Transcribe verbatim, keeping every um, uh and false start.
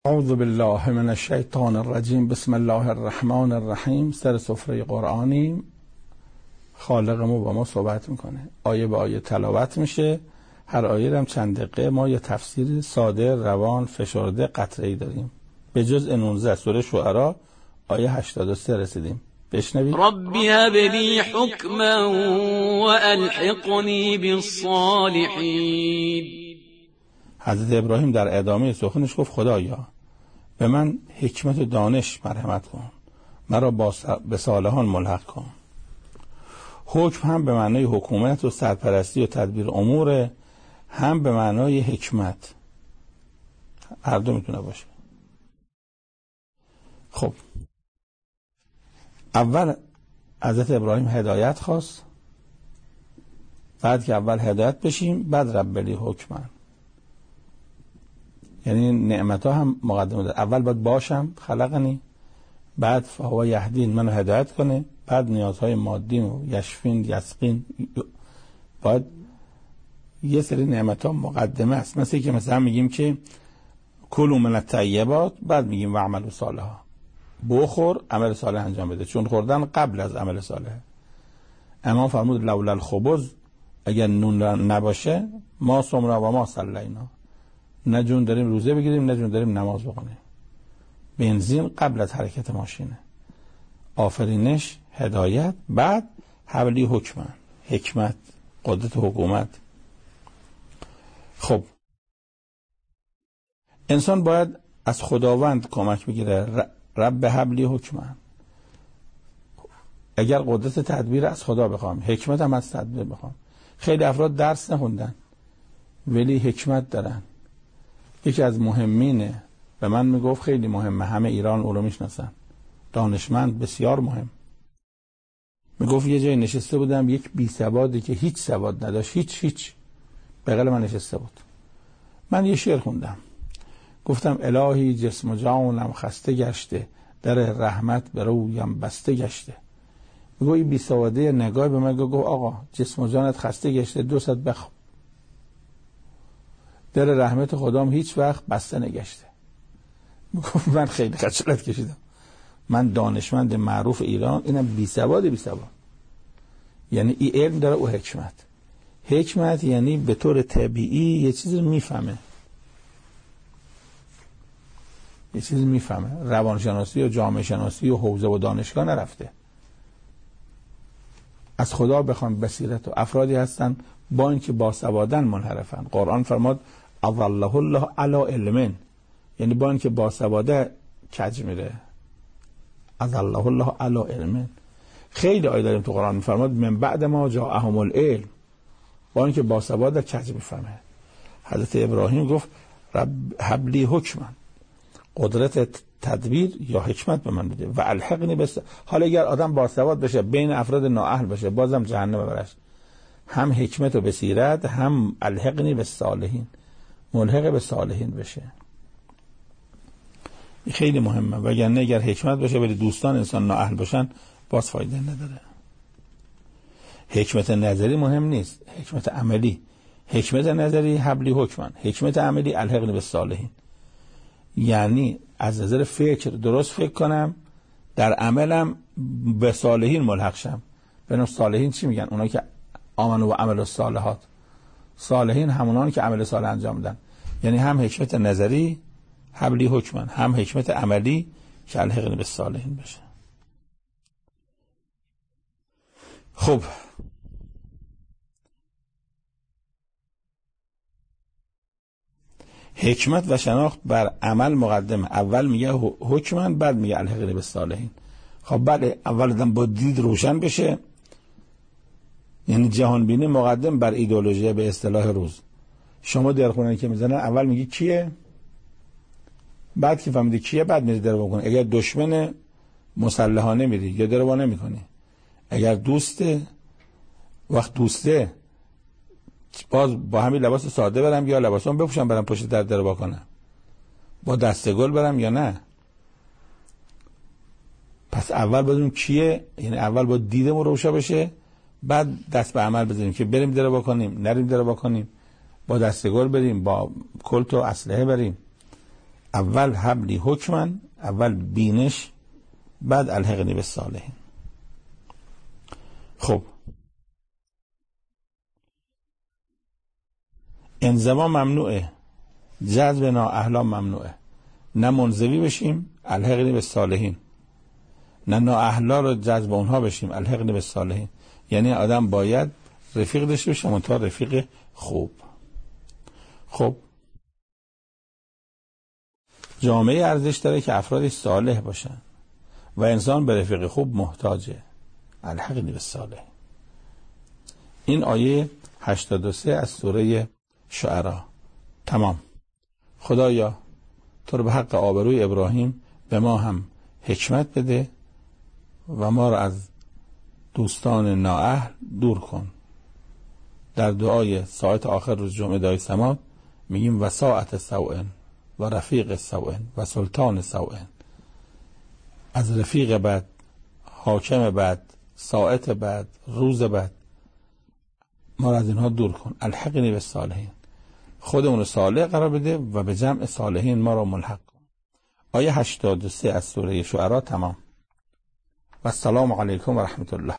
اعوذ بالله من الشیطان الرجیم. بسم الله الرحمن الرحیم. سر سفره قرآنی، خالقمون با ما صحبت میکنه، آیه به آیه تلاوت میشه. هر آیه هم چند دقیقه ما یه تفسیر ساده، روان، فشرده، قطعه‌ای داریم. به جز نوزده سوره شعراء آیه هشتاد و سه رسیدیم. بشنوید. رب هب لی حکما و الحقنی بالصالحین. حضرت ابراهیم در ادامه سخنش گفت خدایا به من حکمت و دانش مرحمت کن، مرا با به صالحان ملحق کن. حکم هم به معنای حکومت و سرپرستی و تدبیر امور، هم به معنای حکمت، هر دو میتونه باشه. خب اول حضرت ابراهیم هدایت خواست، بعد که اول هدایت بشیم بعد رب لی حکما، یعنی نعمت ها هم مقدمه داره. اول باید باشم خلقنی، بعد فهو یهدین منو هدایت کنه، بعد نیازهای مادی و یشفین یسقین، باید یه سری نعمت ها مقدمه است. مثل که مثلا میگیم که کلوا من الطیبات، بعد میگیم و عملوا صالحا، بخور عمل صالح انجام بده، چون خوردن قبل از عمل صالح. امام فرمود لولا الخبز، اگر نون نباشه ما صمنا و ما صلینا، نه جون داریم روزه بگیریم نه جون داریم نماز بخونیم. بنزین قبل از حرکت ماشینه، آفرینش، هدایت، بعد حبلی حکمن، حکمت، قدرت حکومت. خب انسان باید از خداوند کمک بگیره، رب حبلی حکمن. اگر قدرت تدبیر از خدا بخوام، حکمت هم از تدبیر بخوام. خیلی افراد درس نخوندن ولی حکمت دارن. یکی از مهمینه، به من میگفت خیلی مهمه، همه ایران او رو میشناسن، دانشمند بسیار مهم. میگفت یه جای نشسته بودم، یک بی سوادی که هیچ سواد نداشت، هیچ هیچ بغل من نشسته بود. من یه شعر خوندم، گفتم الهی جسم و جانم خسته گشته، در رحمت به رویم بسته گشته. میگو این بی سواده نگاه به من گفت آقا جسم و جانت خسته گشته، دو ساعت بخواب، در رحمت خدام هیچ وقت بسته نگشته. میگفت من خیلی خجالت کشیدم، من دانشمند معروف ایران، اینم بی سواد بی سواد. یعنی این علم داره او حکمت. حکمت یعنی به طور طبیعی یه چیزی رو میفهمه، یه چیزی میفهمه. روانشناسی و جامعه شناسی و حوزه و دانشگاه نرفته. از خدا بخوان بصیرت، و افرادی هستن با اینکه باسوادن منحرفن. قرآن فرماد اضله الله علی علم، یعنی با اینکه باسواده کج میره. اضله الله علی علم. خیلی آیه داریم تو قرآن میفرماد من بعد ما جاءهم العلم، با اینکه باسواده کج میفهمه. حضرت ابراهیم گفت رب هب لی حکما، قدرت تدبیر یا حکمت به من بده، و الحقنی بس. حالا اگر آدم باسواد بشه بین افراد نااهل بشه بازم جهنم برش. هم حکمت و بصیرت، هم الحقنی به صالحین، ملحق به صالحین بشه. خیلی مهمه، وگرنه اگر حکمت باشه ولی دوستان انسان نااهل باشن باز فایده نداره. حکمت نظری مهم نیست، حکمت عملی. حکمت نظری حبلی حکمن، حکمت عملی الحقنی به صالحین. یعنی از نظر فکر درست فکر کنم، در عملم به صالحین ملحق شم. ببین صالحین چی میگن؟ اونایی که آمنو و عمل الصالحات. صالحین همونان که عمل صالح انجام میدن. یعنی هم حکمت نظری حبلی حکمن، هم حکمت عملی که الحقنی به صالحین بشه. خب حکمت و شناخت بر عمل مقدمه. اول میگه حکمن، بعد میگه الحقنی به صالحین. خب بله، اول آدم با دید روشن بشه، یعنی جهان بینی مقدم بر ایدئولوژی به اصطلاح روز. شما درخونانی که میزنن اول میگی کیه، بعد که فهمیدی کیه بعد میری درو بکنی. اگر دشمن مسلحانه میری یا درو نمیکنی، اگر دوسته وقت دوسته باز با همین لباس ساده برم یا لباسام بپوشم برم پشت در درو بکنم، با دسته گل برم یا نه. پس اول بدونیم کیه، یعنی اول با دیدمون روشن بشه، بعد دست به عمل بزنیم که بریم درو بکنیم، نریم درو بکنیم، با دسته گل بریم، با کلت و اسلحه بریم. اول حبلی حکمن، اول بینش، بعد الحقنی بالصالحین. خب انزوا ممنوعه، جذب نااهلا ممنوعه. نه منزوی بشیم الحقنی بالصالحین، نه نااهلا رو جذب اونها بشیم الحقنی بالصالحین. یعنی آدم باید رفیق داشته باشه، منتها رفیق خوب. خب جامعه ارزش داره که افراد صالح باشن و انسان به رفیق خوب محتاجه. الحقنی بالصالحین. این آیه هشتاد و سه از سوره شعرا. تمام. خدایا تو رو به حق آبروی ابراهیم به ما هم حکمت بده و ما رو از دوستان نااهل دور کن. در دعای ساعت آخر روز جمعه دعای سماع میگیم و ساعت سوء و رفیق سوء و سلطان سوء. از رفیق بد، حاکم بد، ساعت بد، روز بد ما رو از اینها دور کن. الحقنی بالصالحین. خودمون رو صالح قرار بده و به جمع صالحین ما رو ملحق کن. آیه هشتاد و سه از سوره شعرا. تمام. و السلام علیکم و رحمت الله.